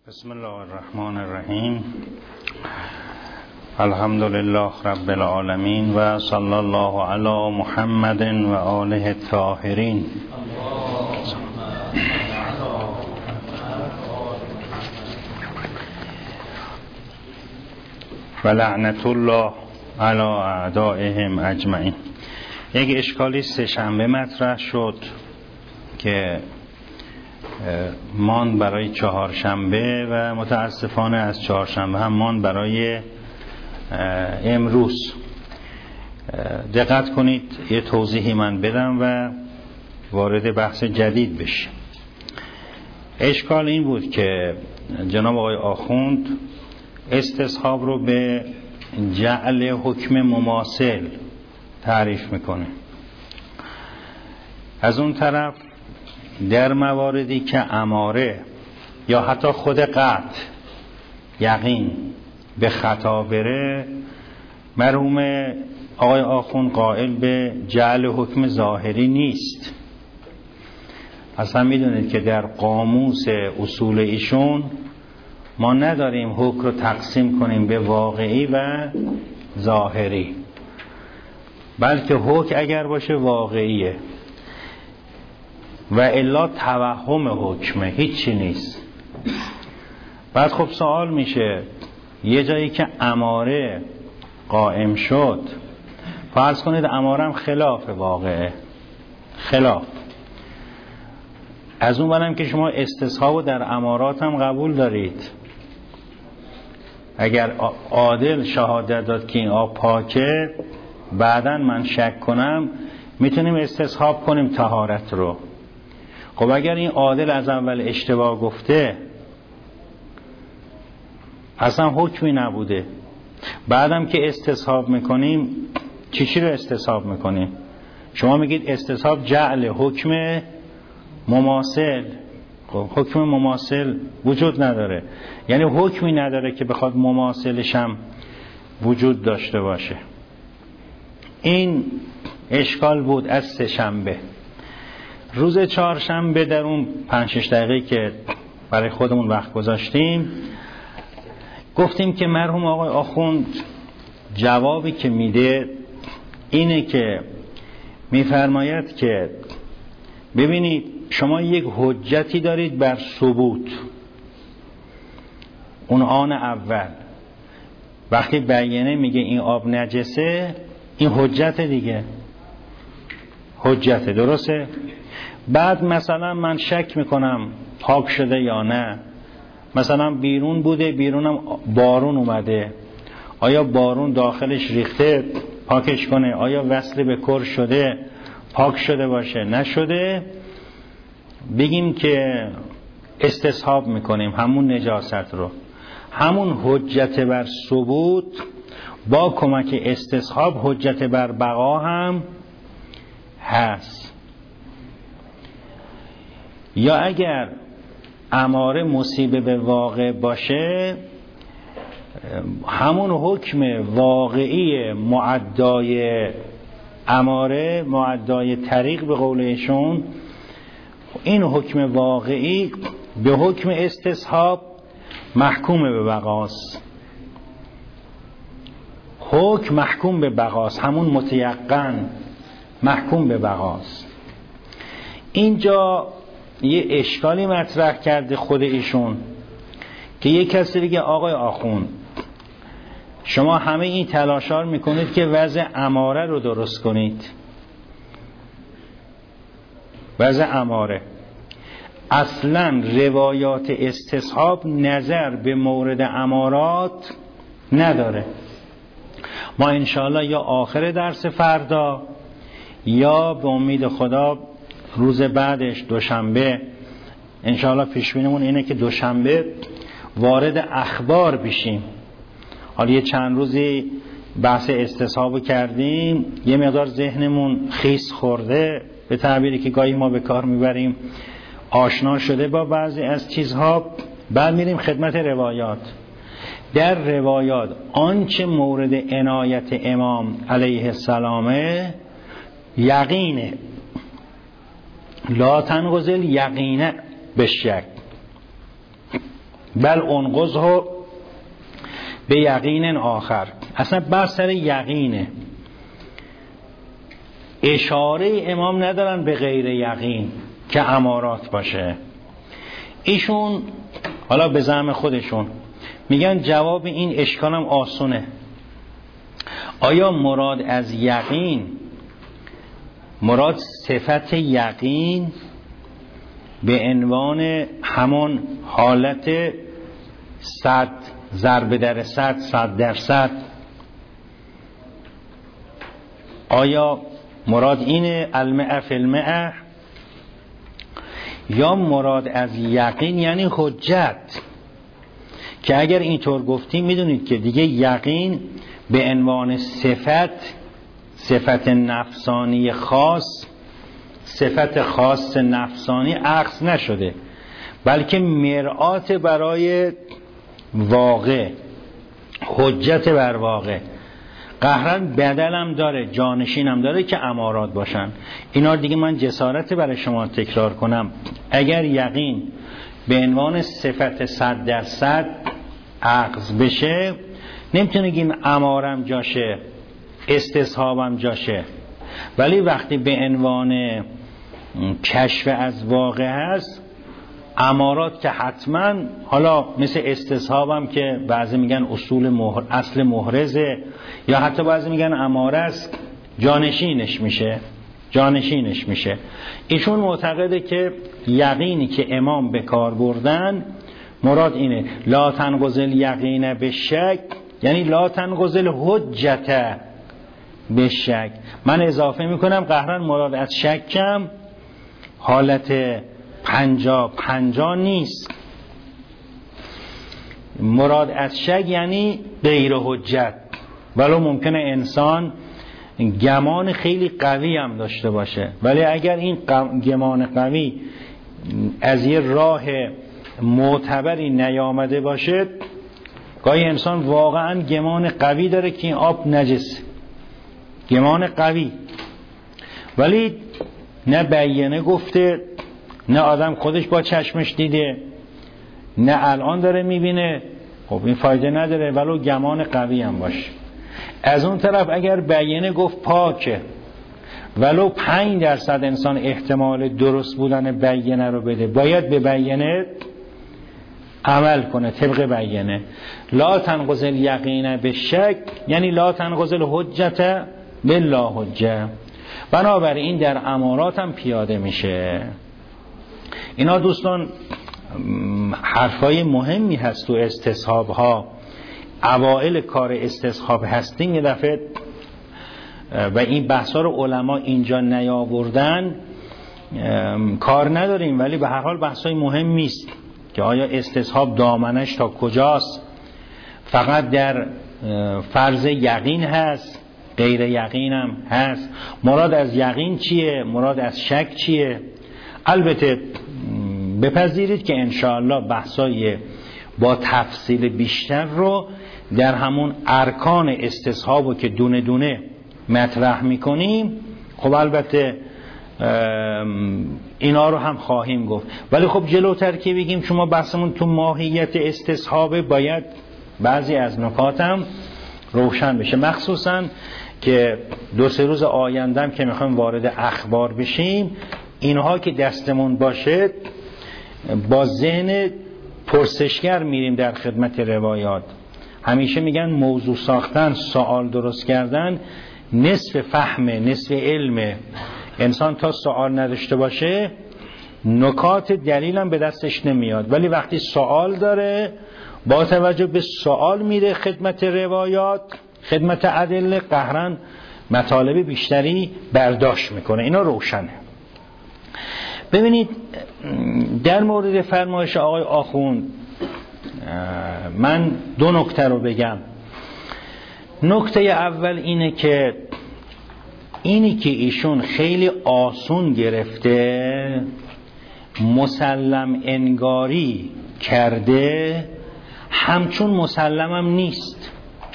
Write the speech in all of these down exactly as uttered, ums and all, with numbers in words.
بسم الله الرحمن الرحیم. الحمد لله رب العالمین و صلی الله علی محمد و آله الطاهرین. و لعنت الله علی اعدائهم اجمعین. یک اشکالی سه شنبه مطرح شد که مان برای چهارشنبه و متاسفانه از چهارشنبه هم مان برای امروز. دقت کنید یه توضیحی من بدم و وارد بحث جدید بشیم. اشکال این بود که جناب آقای آخوند استصحاب رو به جعل حکم مماثل تعریف میکنه. از اون طرف در مواردی که اماره یا حتی خود قطع یقین به خطا بره، مرحوم آقای آخوند قائل به جعل حکم ظاهری نیست. اصلا میدونید که در قاموس اصول ایشون ما نداریم حکم رو تقسیم کنیم به واقعی و ظاهری، بلکه حکم اگر باشه واقعیه و الا توهم حکمه، هیچی نیست. بعد خب سوال میشه یه جایی که اماره قائم شد، فرض کنید اماره هم خلاف واقعه، خلاف از اون برم که شما استصحاب در امارات هم قبول دارید. اگر عادل شهادت داد که این آب پاکه، بعدن من شک کنم میتونیم استصحاب کنیم طهارت رو. خب اگر این عادل از اول اشتباه گفته، اصلا حکمی نبوده، بعدم که استصحاب میکنیم چی چی رو استصحاب میکنیم؟ شما میگید استصحاب جعل حکم مماثل. خب حکم مماثل وجود نداره، یعنی حکمی نداره که بخواد مماثلش هم وجود داشته باشه. این اشکال بود از سه شنبه. روز چهارشنبه در اون پنج شش دقیقه که برای خودمون وقت گذاشتیم، گفتیم که مرحوم آقای آخوند جوابی که میده اینه که میفرماید که ببینید شما یک حجتی دارید بر ثبوت، اون آن اول وقتی بیانه میگه این آب نجسه، این حجت دیگه، حجت، درسته؟ بعد مثلا من شک میکنم پاک شده یا نه، مثلا بیرون بوده، بیرونم بارون اومده، آیا بارون داخلش ریخته پاکش کنه، آیا وصل به کر شده پاک شده باشه نشده، بگیم که استصحاب میکنیم همون نجاست رو. همون حجت بر ثبوت با کمک استصحاب حجت بر بقا هم هست. یا اگر اماره مصیبه به واقع باشه، همون حکم واقعی معدای اماره، معدای طریق به قولشون، این حکم واقعی به حکم استصحاب محکوم به بقاست. حکم محکوم به بقاست، همون متیقن محکوم به بقاست. اینجا یه اشکالی مطرح کرده خود ایشون که یک کسی دیگه آقای آخوند شما همه این تلاشار میکنید که وضع اماره رو درست کنید. وضع اماره اصلا روایات استصحاب نظر به مورد امارات نداره. ما انشاءالله یا آخر درس فردا یا به امید خدا روز بعدش دوشنبه، انشاءالله پیشبینیمون اینه که دوشنبه وارد اخبار بشیم. حالا یه چند روزی بحث استصحاب کردیم، یه مقدار ذهنمون خیس خورده، به تعبیری که گاهی ما به کار میبریم، آشنا شده با بعضی از چیزها. بعد میریم خدمت روایات. در روایات آنچه مورد عنایت امام علیه السلامه یقینه، لا تنغزل یقینه به شک. بل انقضه به یقین آخر. اصلا بر سر یقینه، اشاره امام ندارن به غیر یقین که امارات باشه. ایشون حالا به زعم خودشون میگن جواب این اشکالم آسونه. آیا مراد از یقین، مراد صفت یقین به عنوان همون حالت صد ضرب در صد، صد در صد، آیا مراد اینه المئه فی المئه، یا مراد از یقین یعنی حجت؟ که اگر اینطور گفتیم میدونید که دیگه یقین به عنوان صفت، صفت نفسانی خاص، صفت خاص نفسانی اخذ نشده، بلکه مرآت برای واقع، حجت بر واقع. قهرن بدلم داره، جانشینم داره که امارات باشن. اینا دیگه من جسارت برای شما تکرار کنم. اگر یقین به عنوان صفت صد درصد اخذ بشه، نمیتونه گیم امارم جاشه، استصحابم جاشه. ولی وقتی به عنوان کشف از واقع هست، امارات که حتما، حالا مثل استصحابم که بعضی میگن اصول مهر، اصل محرزه، یا حتی بعضی میگن اماره است، جانشینش میشه، جانشینش میشه. ایشون معتقده که یقینی که امام به کار بردن مراد اینه لا تنقضل یقین به شک، یعنی لا تنقضل حجت به شک. من اضافه میکنم قهرن مراد از شکم حالت پنجا پنجا نیست. مراد از شک یعنی غیر حجت، ولو ممکنه انسان گمان خیلی قوی هم داشته باشه، ولی اگر این گمان قوی از یه راه معتبری نیامده باشه، گاهی انسان واقعا گمان قوی داره که این آب نجسه، گمان قوی، ولی نه بیانه گفته، نه آدم خودش با چشمش دیده، نه الان داره میبینه، خب این فایده نداره ولو گمان قوی هم باشه. از اون طرف اگر بیانه گفت پاکه، ولو پنج درصد انسان احتمال درست بودن بیانه رو بده، باید به بیانه عمل کنه، طبق بیانه. لا تنقضل یقین به شک یعنی لا تنقضل حجت بالله حجه. بنابراین در امارات هم پیاده میشه. اینا دوستان حرفای مهمی هست تو استصحاب ها. اوائل کار استصحاب هستیم یه دفعه و این بحثا رو علما اینجا نیاوردن کار نداریم، ولی به هر حال بحثای مهمی است که آیا استصحاب دامنش تا کجاست، فقط در فرض یقین هست، غیر یقین هم هست، مراد از یقین چیه، مراد از شک چیه. البته بپذیرید که انشاءالله بحثای با تفصیل بیشتر رو در همون ارکان استصحابو که دونه دونه مطرح میکنیم، خب البته اینا رو هم خواهیم گفت، ولی خب جلوتر که بگیم شما بحثمون تو ماهیت استصحابه، باید بعضی از نکاتم روشن بشه، مخصوصا که دو سه روز آیندهم که میخوایم وارد اخبار بشیم، اینها که دستمون باشه با ذهن پرسشگر میریم در خدمت روایات. همیشه میگن موضوع ساختن، سوال درست کردن نصف فهمه، نصف علمه. انسان تا سوال نداشته باشه نکات دلیل هم به دستش نمیاد، ولی وقتی سوال داره با توجه به سوال میره خدمت روایات، خدمت ادله، قهرن مطالب بیشتری برداشت میکنه. اینا روشنه. ببینید در مورد فرمایش آقای آخوند من دو نکته رو بگم. نکته اول اینه که اینی که ایشون خیلی آسون گرفته، مسلم انگاری کرده، همچون مسلمم نیست.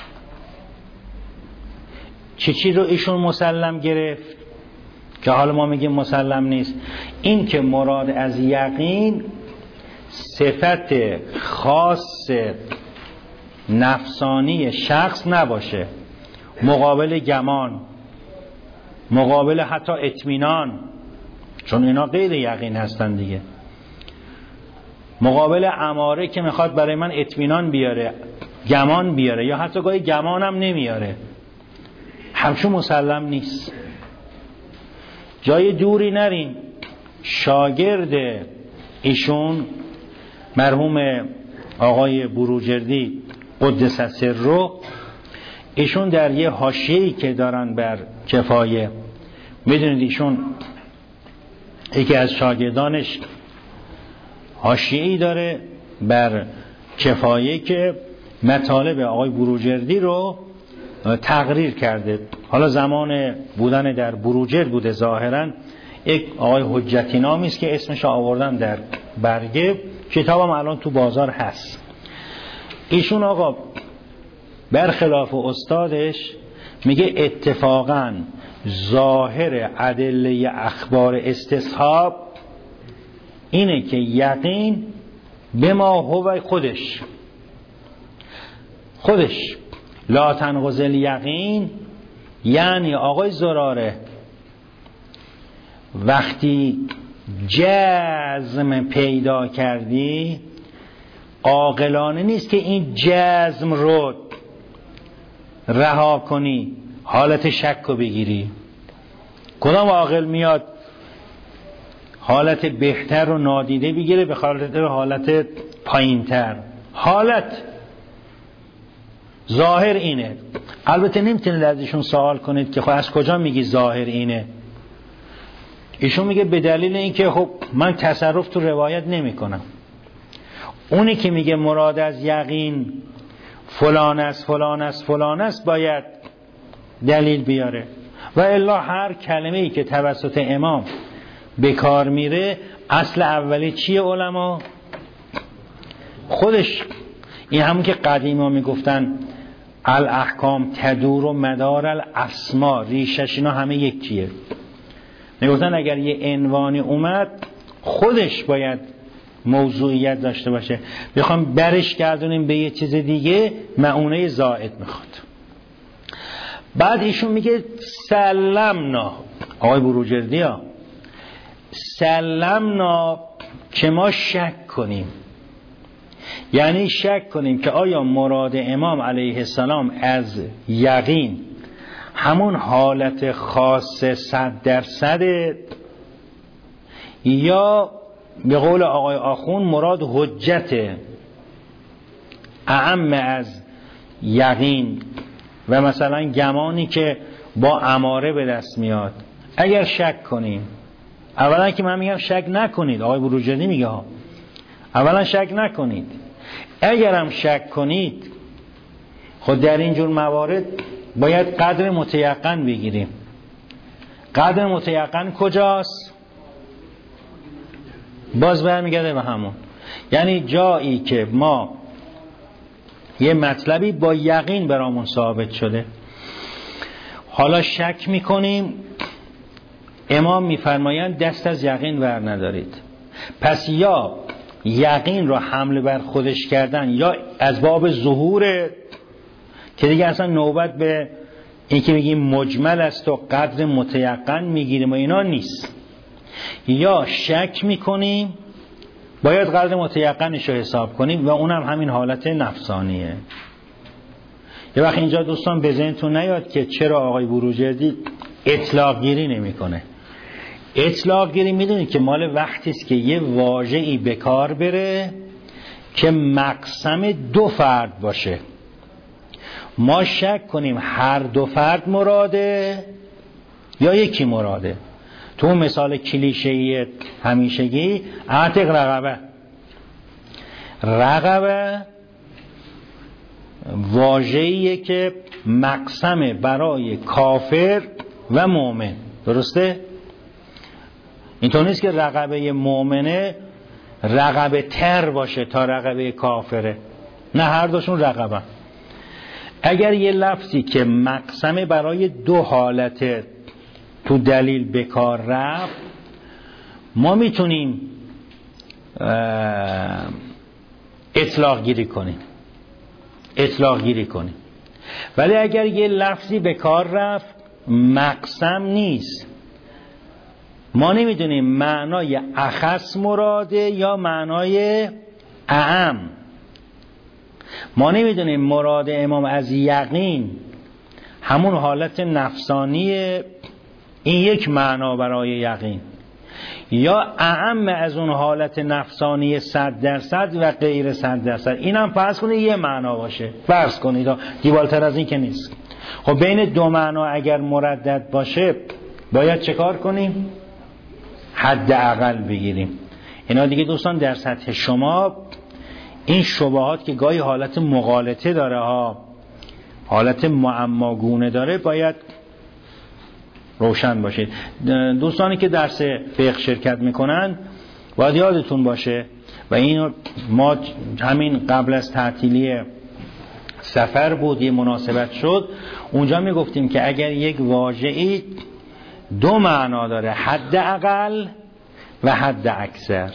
چه چی رو ایشون مسلم گرفت که حالا ما میگیم مسلم نیست؟ این که مراد از یقین صفت خاص نفسانی شخص نباشه، مقابل گمان، مقابل حتی اطمینان، چون اینا غیر یقین هستن دیگه، مقابل اماره که میخواد برای من اطمینان بیاره، گمان بیاره، یا حتی گاهی گمانم نمیاره، همچون مسلم نیست. جای دوری نریم، شاگرد ایشون مرحوم آقای بروجردی قدس سره، ایشون در یه حاشیه‌ای که دارن بر کفایه، میدونید ایشون یکی از شاگردانش حاشیه‌ای داره بر کفایه که مطالب آقای بروجردی رو تقریر کرده. حالا زمان بودن در بروجرد بوده ظاهراً، یک آقای حجتی نامی است که اسمش آوردن در برگه، کتابم الان تو بازار هست. ایشون آقا برخلاف استادش میگه اتفاقاً ظاهر ادله اخبار استصحاب اینه که یقین به ما هو خودش خودش لا تنقض الیقین، یعنی آقای زراره وقتی جزم پیدا کردی عاقلانه نیست که این جزم رو رها کنی، حالت شک رو بگیری. کدام عاقل میاد حالت بهتر رو نادیده بگیره به حالت حالت پایینتر؟ حالت ظاهر اینه. البته نمیتونید از ایشون سوال کنید که خب از کجا میگی ظاهر اینه؟ ایشون میگه به دلیل اینکه خب من تصرف تو روایت نمی کنم. اونی که میگه مراد از یقین فلان است فلان است فلان است باید دلیل بیاره، و الا هر کلمه ای که توسط امام به کار میره اصل اولی چیه علما؟ خودش این همون که قدیما میگفتن الاحکام تدور و مدار الاسما، ریشش اینا همه یکیه. میگفتن اگر یه عنوانی اومد خودش باید موضوعیت داشته باشه، بخوام برش گردونیم به یه چیز دیگه معونه زائد میخواد. بعد ایشون میگه سلمنا، آقای بروجردی ها، سلمنا که ما شک کنیم، یعنی شک کنیم که آیا مراد امام علیه السلام از یقین همون حالت خاص صد درصد، یا به قول آقای آخون مراد حجت اعم از یقین و مثلا گمانی که با اماره به دست میاد. اگر شک کنیم، اولا که من میگم شک نکنید، آقای بروجردی میگه ها اولا شک نکنید، اگرم شک کنید خود در اینجور موارد باید قدر متیقن بگیریم. قدر متیقن کجاست؟ باز برمیگرده به همون، یعنی جایی که ما یه مطلبی با یقین برامون ثابت شده، حالا شک میکنیم، امام میفرمایند دست از یقین ور ندارید. پس یا یقین رو حمل بر خودش کردن، یا از باب ظهور که دیگه اصلا نوبت به این که میگیم مجمل است و قدر متیقن میگیریم و اینا نیست، یا شک میکنیم باید قدر متیقنش رو حساب کنیم و اونم همین حالت نفسانیه. یه وقت اینجا دوستان به ذهنتون نیاد که چرا آقای بروجردی اطلاق گیری نمی کنه. اطلاق گیری میدونید که مال وقتی است که یه واژه‌ای به کار بره که مقسم دو فرد باشه. ما شک کنیم هر دو فرد مراده یا یکی مراده. تو مثال کلیشه‌ای همیشگی اعتق رقبه، رقبه واژه‌ایه که مقسم برای کافر و مؤمن، درسته؟ اینطور نیست که رقبه مؤمنه رقبه تر باشه تا رقبه کافره، نه، هر دوشون رقبه. اگر یه لفظی که مقسم برای دو حالت تو دلیل به کار رفت، ما میتونیم اطلاق گیری کنیم اطلاق گیری کنیم ولی اگر یه لفظی به کار رفت مقسم نیست، ما نمیدونیم معنای اخص مراده یا معنای اعم، ما نمیدونیم مراد امام از یقین همون حالت نفسانی این یک معنا برای یقین یا اعم از اون حالت نفسانی صد درصد و غیر صد درصد. این هم فرض کنید یه معنا باشه، فرض کنید دیوالتر از این که نیست. خب بین دو معنا اگر مردد باشه باید چه کار کنیم؟ حداقل بگیریم. اینا دیگه دوستان در سطح شما این شبهات که گاهی حالت مغالطه داره ها، حالت معماگونه داره، باید روشن باشید. دوستانی که درس فقه شرکت میکنن باید یادتون باشه و این ما همین قبل از تعطیلی سفر بود یه مناسبت شد، اونجا میگفتیم که اگر یک واژه‌ای دو معنا داره، حد اقل و حد اکثر،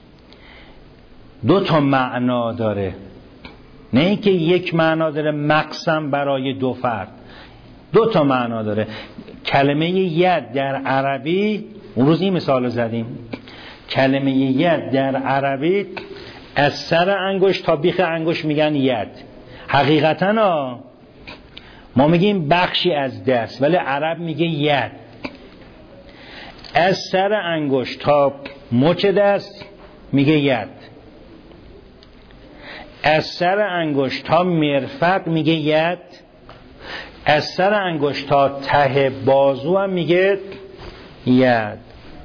دو تا معنا داره، نه اینکه یک معنا داره مقسم برای دو فرد، دو تا معنا داره. کلمه ید در عربی، اون روز این مثال زدیم، کلمه ید در عربی از سر انگشت تا بیخ انگشت میگن ید. حقیقتا ما میگیم بخشی از دست، ولی عرب میگه ید. از سر انگشت تا مچ دست میگه ید، از سر انگشت تا مرفق میگه ید، از سر انگشت تا ته بازو هم میگه ید.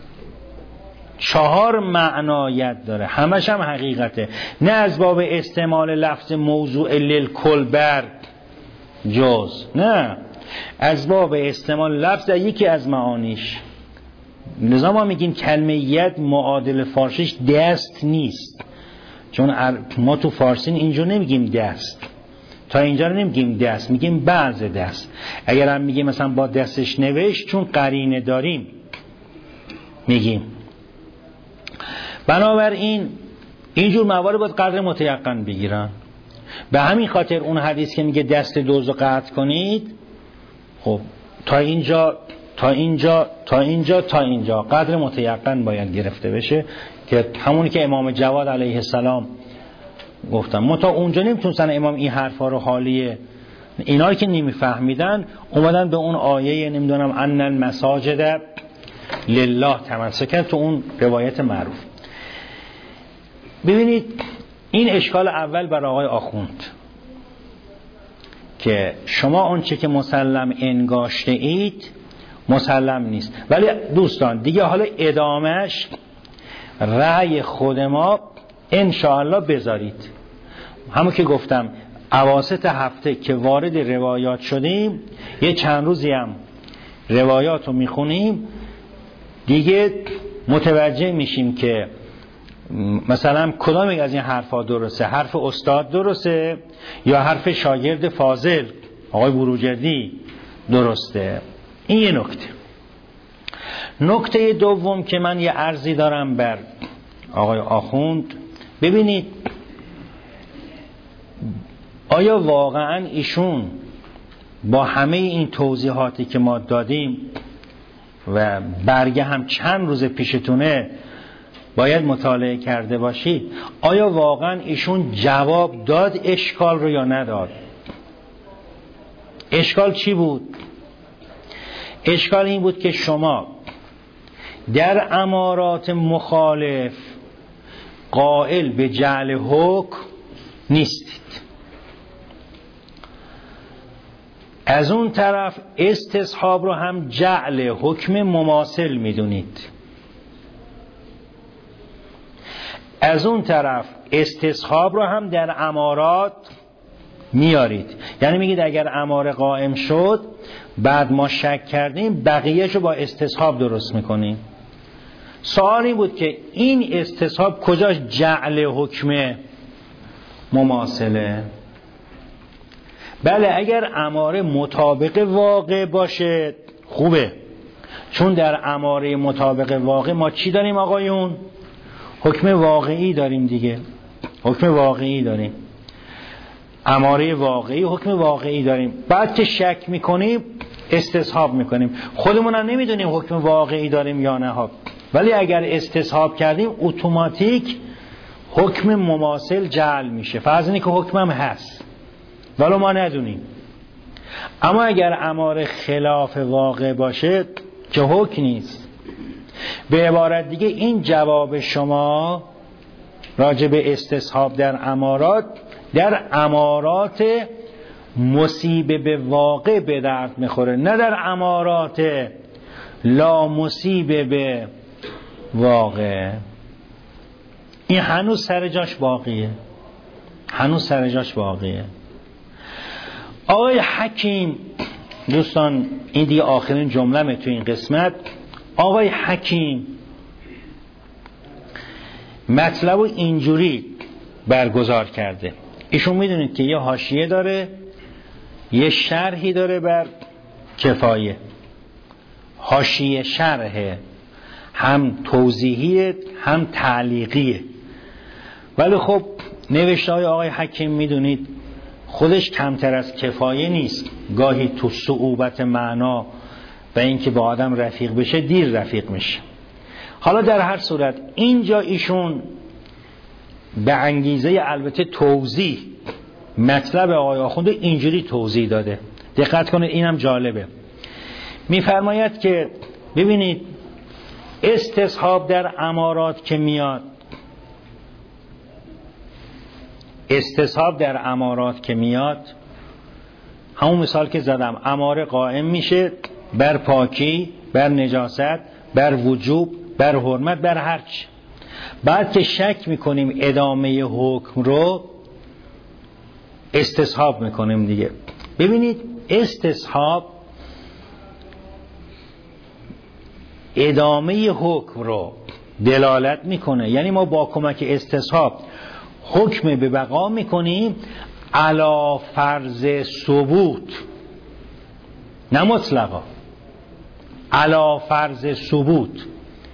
چهار معنا ید داره، همش هم حقیقته، نه از باب استعمال لفظ موضوع للکل بر جز، نه از باب استعمال لفظ یکی از معانیش. لذا ما میگیم کلمه ید معادل فارسیش دست نیست، چون ما تو فارسی اینجا نمیگیم دست، تا اینجا نمیگیم دست، میگیم بعض دست. اگر هم میگیم مثلا با دستش نوشت، چون قرینه داریم میگیم. بنابراین اینجور موارد باید قدر متیقن بگیرن. به همین خاطر اون حدیث که میگه دست دوزو قطع کنید، خب تا اینجا تا اینجا تا اینجا تا اینجا قدر متیقن باید گرفته بشه، که همونی که امام جواد علیه السلام گفتم. ما تا اونجا نمیتونستن امام این حرفا رو حالیه اینایی که نمیفهمیدن اومدن به اون آیه نمیدونم ان المساجد لله تمسکن، تو اون روایت معروف. ببینید این اشکال اول بر آقای آخوند که شما آنچه که مسلم انگاشته اید مسلم نیست. ولی دوستان دیگه حالا ادامهش رأی خود ما انشاءالله بذارید. همون که گفتم اواسط هفته که وارد روایات شدیم، یه چند روزی هم روایات رو میخونیم، دیگه متوجه میشیم که مثلا کدام یک از این حرفا درسته، حرف استاد درسته یا حرف شاگرد فاضل آقای بروجردی درسته. این یه نکته. نکته دوم که من یه عرضی دارم بر آقای آخوند، ببینید آیا واقعا ایشون با همه این توضیحاتی که ما دادیم و برگه هم چند روز پیشتونه باید مطالعه کرده باشید، آیا واقعا ایشون جواب داد اشکال رو یا نداد؟ اشکال چی بود؟ اشکال این بود که شما در امارات مخالف قائل به جعل حکم نیستید، از اون طرف استصحاب رو هم جعل حکم مماثل میدونید. از اون طرف استصحاب رو هم در امارات میارید، یعنی میگید اگر اماره قائم شد بعد ما شک کردیم بقیهشو با استصحاب درست میکنیم. سوال این بود که این استصحاب کجاش جعل حکم مماثله؟ بله اگر اماره مطابق واقع باشه خوبه، چون در اماره مطابق واقع ما چی داریم آقایون؟ حکم واقعی داریم دیگه، حکم واقعی داریم، اماره واقعی، حکم واقعی داریم. بعد که شک میکنیم استصحاب میکنیم. خودمون هم نمیدونیم حکم واقعی داریم یا نه، ولی اگر استصحاب کردیم اتوماتیک حکم مماثل جعل میشه. فرض اینه که حکمم هست ولی ما ندونیم. اما اگر اماره خلاف واقع باشه که حکم نیست. به عبارت دیگه این جواب شما راجع به استصحاب در امارات، در امارات مصیبه به واقع به درد میخوره، نه در امارات لا مصیبه به واقع. این هنوز سر جاش باقیه، هنوز سر جاش باقیه. آقای حکیم، دوستان این دیگه آخرین جمله‌مه تو این قسمت، آقای حکیم مطلب رو اینجوری برگزار کرده. ایشون میدونید که یه حاشیه داره، یه شرحی داره بر کفایه. حاشیه شرحه، هم توضیحیه هم تعلیقیه. ولی خب نوشته های آقای حکیم میدونید خودش کمتر از کفایه نیست. گاهی تو صعوبت معنا و اینکه با آدم رفیق بشه دیر رفیق میشه. حالا در هر صورت اینجا ایشون به انگیزه البته توضیح مطلب آقای آخوند اینجوری توضیح داده. دقت کنید اینم جالبه. میفرماید که ببینید استصحاب در امارات که میاد، استصحاب در امارات که میاد، همون مثال که زدم، اماره قائم میشه بر پاکی، بر نجاست، بر وجوب، بر حرمت، بر هرچی. بعد که شک میکنیم ادامه حکم رو استصحاب میکنیم دیگه. ببینید استصحاب ادامه حکم رو دلالت میکنه، یعنی ما با کمک استصحاب حکم به بقا میکنیم علی فرض ثبوت، نه مطلقا، علی فرض ثبوت.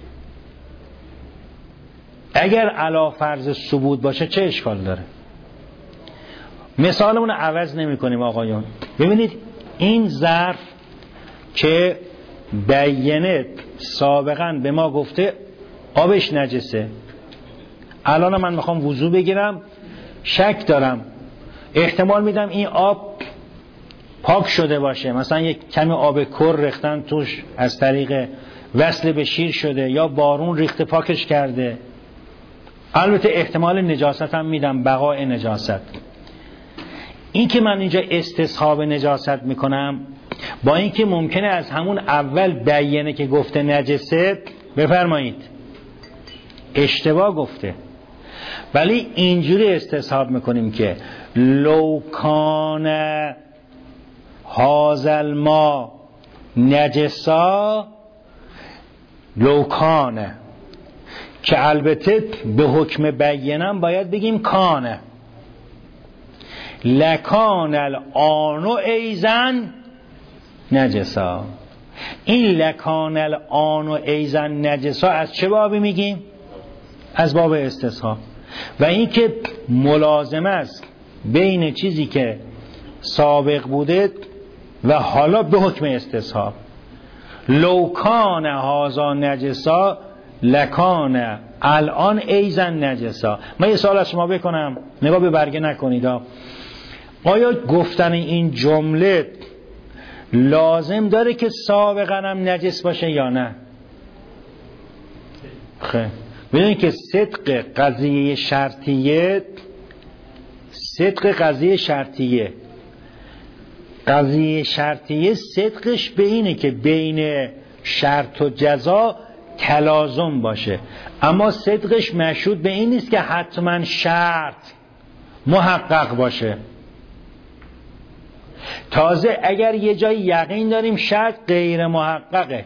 اگر علی فرض ثبوت باشه چه اشکال داره؟ مثالمون رو عوض نمی کنیم آقایون. ببینید این ظرف که بیانه سابقا به ما گفته آبش نجسه، الان من میخوام وضو بگیرم، شک دارم، احتمال میدم این آب پاک شده باشه، مثلا یک کمی آب کر ریختن توش از طریق وصل به شیر شده یا بارون ریخته پاکش کرده. البته احتمال نجاست هم میدم، بقای نجاست. این که من اینجا استصحاب نجاست میکنم با اینکه ممکنه از همون اول بیانه که گفته نجسه بفرمایید اشتباه گفته، ولی اینجوری استصحاب میکنیم که لو کان هازل ما نجسا، لو کان، که البته به حکم بیانم باید بگیم کانه، لکان الآن ایزن نجسا. این لکان الآن ایزن نجسا از چه بابی میگیم؟ از باب استصحاب. و این که ملازمه است بین چیزی که سابق بوده و حالا به حکم استصحاب. لو کان هذا نجسا لکان الان ایزن نجسا. من یه سوال از شما بکنم، نگاه به برگه نکنید. آیا گفتن این جمله لازم داره که سابقا هم نجس باشه یا نه؟ خیلی ببینید که صدق قضیه شرطیه، صدق قضیه شرطیه قضیه شرطیه صدقش به اینه که بین شرط و جزا تلازم باشه، اما صدقش مشهود به این نیست که حتما شرط محقق باشه. تازه اگر یه جای یقین داریم شرط غیر محققه،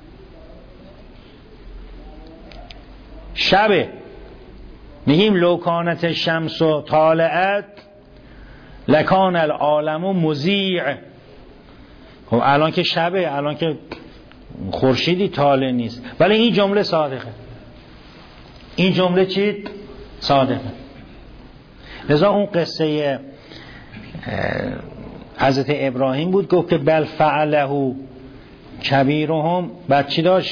شبه میگیم لو کانت الشمس طالعت لکان العالم مذیع. خب الان که شبه، الان که خورشیدی طالع نیست، ولی این جمله صادقه. این جمله چی؟ صادقه. لذا اون قصه حضرت ابراهیم بود گفت که بل فعله کبیرهم، بعد چی داشت؟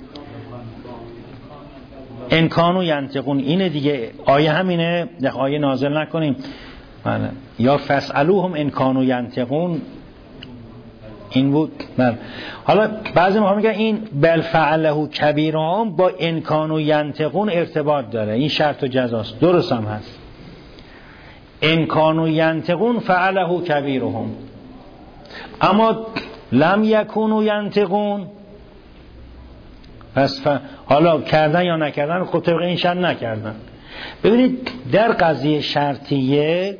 ان کانوا ینطقون. اینه دیگه، آیه همینه، آیه نازل نکنیم بله. یا فسألوهم ان کانوا ینطقون این بود بله. حالا بعضی ما میگن این بل فعله کبیرهم با ان کانوا ینطقون ارتباط داره، این شرط و جزاست، درست هم هست. ان کانوا ینطقون فعله کبیرهم، اما لم یکونوا ینطقون، پس ف... حالا کردن یا نکردن خب طبق این شرط نکردن. ببینید در قضیه شرطیه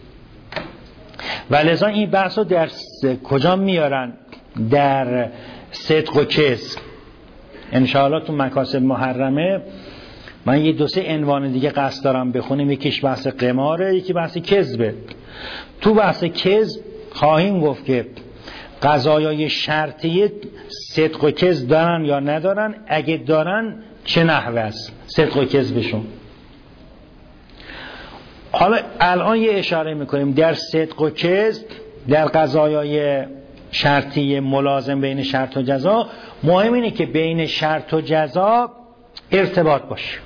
و لذا این بحث رو در س... کجا میارن؟ در صدق و کذب. انشاءالله تو مکاسب محرمه من یه دو سه عنوان دیگه قصد دارم بخونیم، یکیش بحث قماره، یکی بحث کذبه. تو بحث کذب خواهیم گفت که قضایای شرطیه صدق و کذب دارن یا ندارن، اگه دارن چه نحوه است صدق و کذبشون. حالا الان یه اشاره میکنیم در صدق و کذب در قضایای شرطیه ملازم بین شرط و جزا، مهم اینه که بین شرط و جزا ارتباط باشه.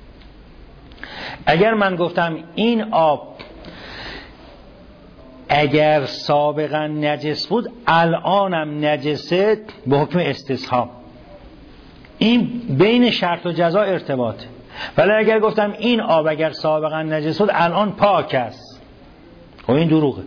اگر من گفتم این آب اگر سابقا نجس بود الانم نجسه به حکم استصحاب، این بین شرط و جزا ارتباطه. ولی اگر گفتم این آب اگر سابقا نجس بود الان پاک است، خب این دروغه،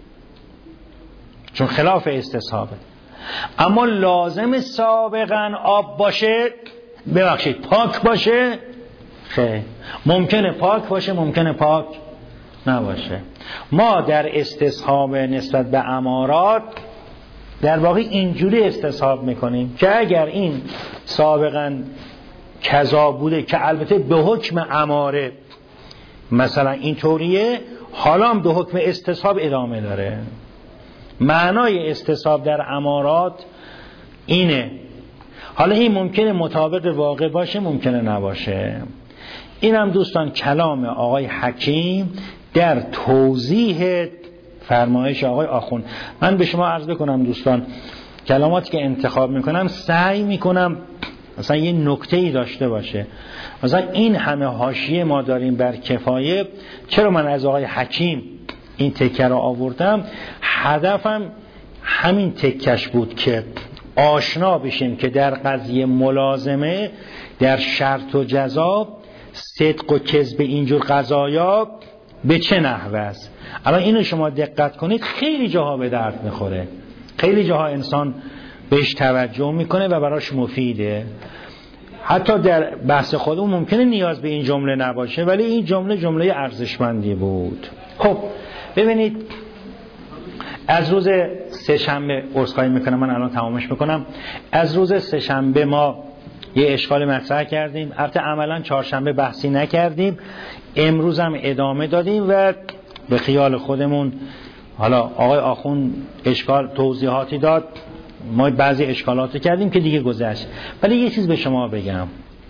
چون خلاف استصحابه. اما لازم سابقا آب باشه، ببخشید پاک باشه؟ خیر، ممکنه پاک باشه ممکنه پاک نباشه. ما در استصحاب نسبت به امارات در واقع اینجوری استصحاب میکنیم که اگر این سابقا کذا بوده، که البته به حکم اماره مثلا اینطوریه، حالا هم به حکم استصحاب ادامه داره. معنای استصحاب در امارات اینه. حالا این ممکنه مطابق واقع باشه ممکنه نباشه. این هم دوستان کلام آقای حکیم در توضیح فرمایش آقای آخوند. من به شما عرض بکنم دوستان، کلماتی که انتخاب میکنم سعی میکنم مثلا یه نکته‌ای داشته باشه. مثلا این همه حاشیه ما داریم بر کفایه، چرا من از آقای حکیم این تکه رو آوردم؟ هدفم همین تکش بود که آشنا بشیم که در قضیه ملازمه در شرط و جزا صدق و کذب اینجور قضایا به چه نحوه است. الان اینو شما دقت کنید، خیلی جاها به درد میخوره، خیلی جاها انسان بهش توجه میکنه و براش مفیده. حتی در بحث خودمون ممکنه نیاز به این جمله نباشه، ولی این جمله جمله ارزشمندی بود. خب ببینید، از روز سه شنبه عذرخواهی میکنم من الان تمامش میکنم. از روز سه شنبه ما یه اشکال مطرح کردیم، البته عملا چهارشنبه بحثی نکردیم، امروز هم ادامه دادیم و به خیال خودمون حالا آقای آخوند اشکال توضیحاتی داد، ما بعضی اشکالاتی کردیم که دیگه گذشت. ولی یه چیز به شما بگم،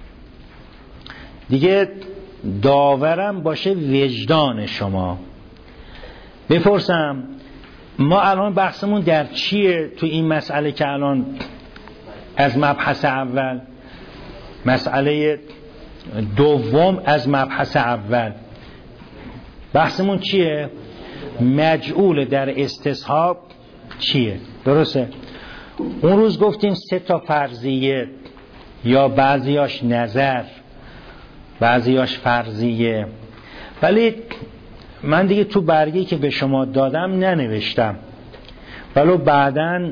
دیگه داورم باشه وجدان شما. بپرسم ما الان بحثمون در چیه تو این مسئله که الان از مبحث اول، مسئله دوم از مبحث اول بحثمون چیه؟ مجعول در استصحاب چیه؟ درسته؟ اون روز گفتیم سه تا فرضیه، یا بعضیاش نظر بعضیاش فرضیه، ولی من دیگه تو برگی که به شما دادم ننوشتم، ولو بعداً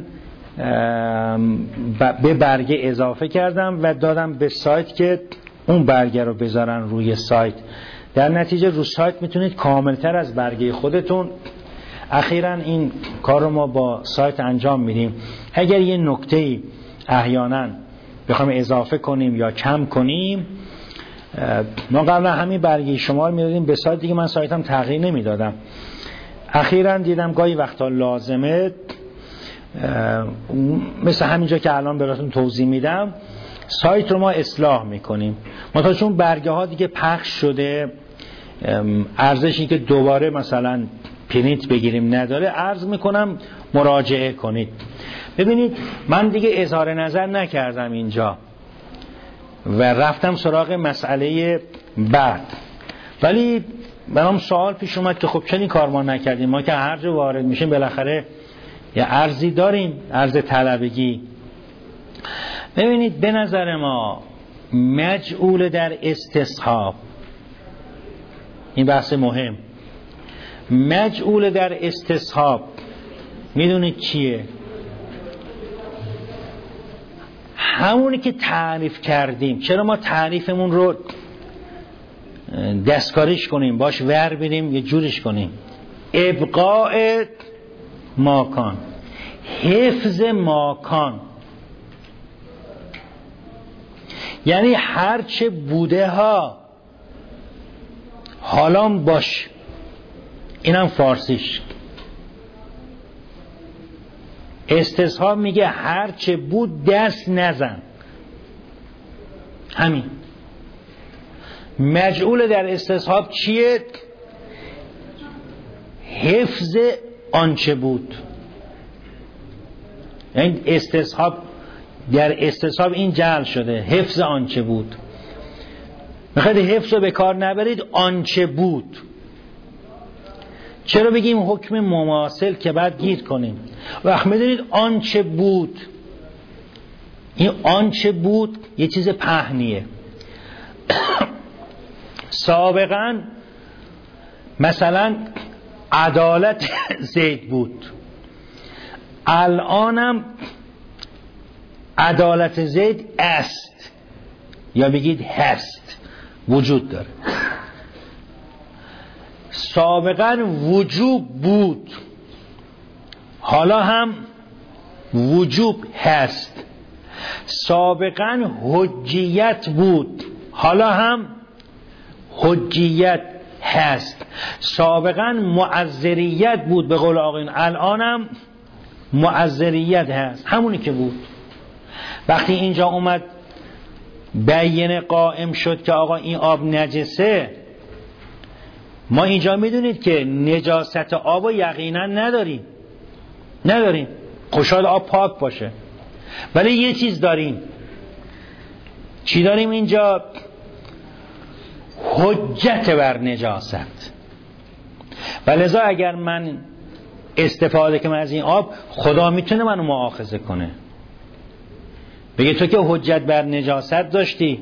به برگه اضافه کردم و دادم به سایت که اون برگه رو بذارن روی سایت. در نتیجه رو سایت میتونید کاملتر از برگه خودتون. اخیراً این کار رو ما با سایت انجام میدیم. اگر یه نکته‌ای احیانا بخوایم اضافه کنیم یا کم کنیم، ما قبلا همین برگه شما رو میدادیم به سایت، دیگه من سایتم تغییر نمیدادم. اخیراً دیدم گاهی وقتا لازمه، مثل همینجا که الان براتون توضیح میدم، سایت رو ما اصلاح میکنیم، مثلا چون برگه ها دیگه پخش شده، ارزشی که دوباره مثلا پرینت بگیریم نداره، عرض میکنم مراجعه کنید. ببینید من دیگه اظهار نظر نکردم اینجا و رفتم سراغ مسئله بعد، ولی برام سوال پیش اومد که خب چنین کار ما نکردیم؟ ما که هر جا وارد میشیم بالاخره یه ارزی داریم، ارز طلبگی. ببینید به نظر ما مجعول در استصحاب، این بحث مهم، مجعول در استصحاب میدونید چیه؟ همونی که تعریف کردیم. چرا ما تعریفمون رو دستکاریش کنیم، باش ور بریم یه جورش کنیم؟ ابقاء ماکان، حفظ ماکان، یعنی هرچه بوده ها حالا باش. اینم فارسیش. استصحاب میگه هرچه بود دست نزن، همین. مجعول در استصحاب چیه؟ حفظ آنچه بود. یعنی استصحاب در استصحاب این جعل شده، حفظ آنچه بود. میخواید حفظ رو به کار نبرید، آنچه بود. چرا بگیم حکم مماثل که بعد گیر کنیم؟ وقت میدونید آنچه بود، این آنچه بود یه چیز پهنیه. سابقا مثلا عدالت زید بود، الانم عدالت زید است، یا بگید هست، وجود داره. سابقا وجوب بود، حالا هم وجوب هست. سابقا حجیت بود، حالا هم حجیت هست. سابقا معذریت بود به قول آقایون، الانم معذریت هست، همونی که بود. وقتی اینجا اومد بیان قائم شد که آقا این آب نجسه، ما اینجا میدونید که نجاست آب رو یقینا نداریم نداریم خوشحال آب پاک باشه، ولی یه چیز داریم. چی داریم اینجا؟ حجت بر نجاست. و لذا اگر من استفاده کنم از این آب، خدا میتونه منو مؤاخذه کنه، بگه تو که حجت بر نجاست داشتی،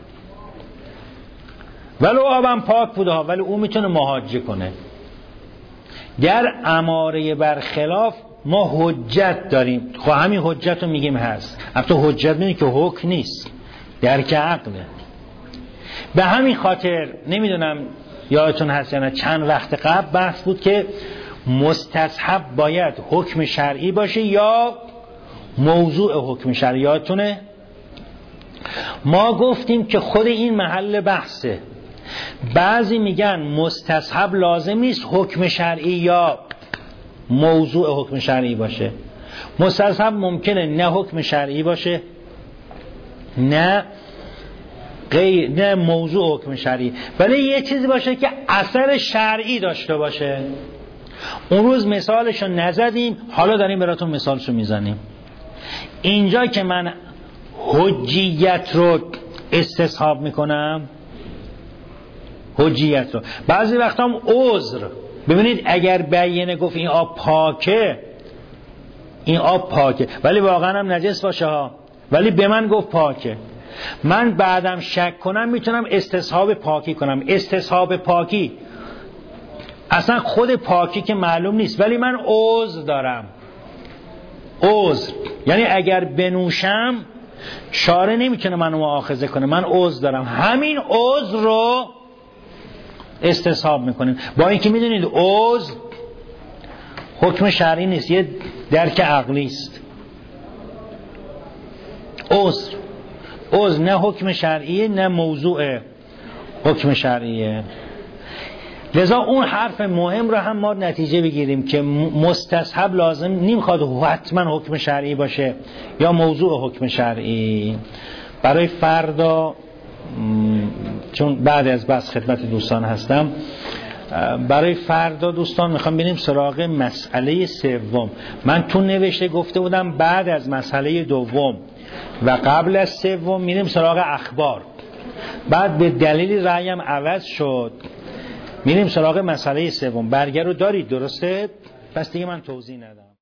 ولو آبم پاک بوده ها، ولی او میتونه محاجه کنه. در اماره برخلاف ما حجت داریم. خب همین حجت رو میگیم هست. البته حجت میدونی که حکم نیست، درک عقله. به همین خاطر نمیدونم یادتون هست یا نه، چند وقت قبل بحث بود که مستصحب باید حکم شرعی باشه یا موضوع حکم شرعی. یادتونه ما گفتیم که خود این محل بحثه. بعضی میگن مستصحب لازم نیست حکم شرعی یا موضوع حکم شرعی باشه. مستصحب ممکنه نه حکم شرعی باشه، نه غیر، نه موضوع حکم شرعی، ولی یه چیزی باشه که اثر شرعی داشته باشه. اون روز مثالشو نزدیم، حالا داریم براتون مثالشو میزنیم. اینجا که من حجیت رو استصحاب میکنم، حجیت رو، بعضی وقتا هم عذر. ببینید اگر بیانه گفت این آب پاکه، این آب پاکه ولی واقعا هم نجس باشه ها، ولی به من گفت پاکه، من بعدم شک کنم میتونم استصحاب پاکی کنم. استصحاب پاکی اصلا خود پاکی که معلوم نیست، ولی من عذر دارم. عذر یعنی اگر بنوشم شارع نمیتونه منو مؤاخذه کنه، من عذر دارم. همین عذر رو استصحاب میکنیم، با اینکه میدونید عذر حکم شرعی نیست، یه درک عقلی است. عذر عذر نه حکم شرعیه نه موضوع حکم شرعیه. لذا اون حرف مهم رو هم ما نتیجه بگیریم که مستصحب لازم نمیخواد حتما حکم شرعی باشه یا موضوع حکم شرعی. برای فردا، چون بعد از بس خدمت دوستان هستم، برای فردا دوستان میخوام بریم سراغ مسئله سوم. من تو نوشته گفته بودم بعد از مسئله دوم و قبل از سوم میریم سراغ اخبار. بعد به دلیل رأیم عوض شد میریم سراغ مسئله سوم. برگه رو دارید درسته؟ پس دیگه من توضیح ندم.